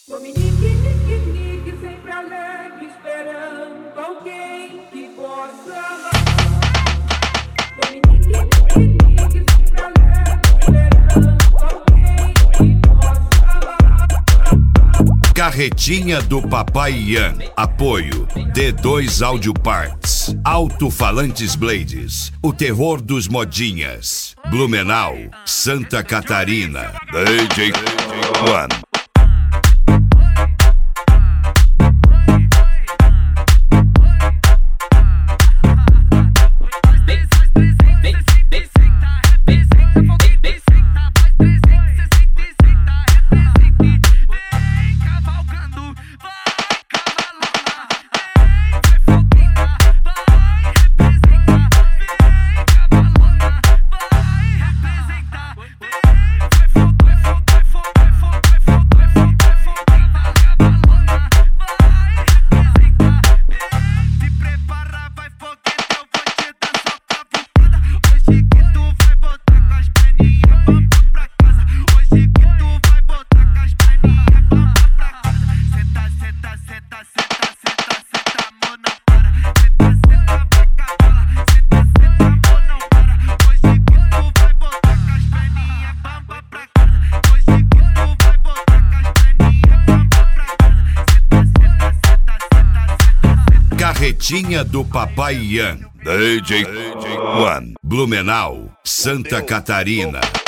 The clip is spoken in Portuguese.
Dominique, nique, sempre alegre, esperando alguém que possa amar. Dominique, nique, sempre alegre, esperando alguém que possa amar. Carretinha do Papai Ian. Apoio D2 Audio Parts, Alto-Falantes Blades, o terror dos modinhas. Blumenau, Santa Catarina. DJ One. Carretinha do Papai Ian. DJ One. Blumenau, Santa Catarina.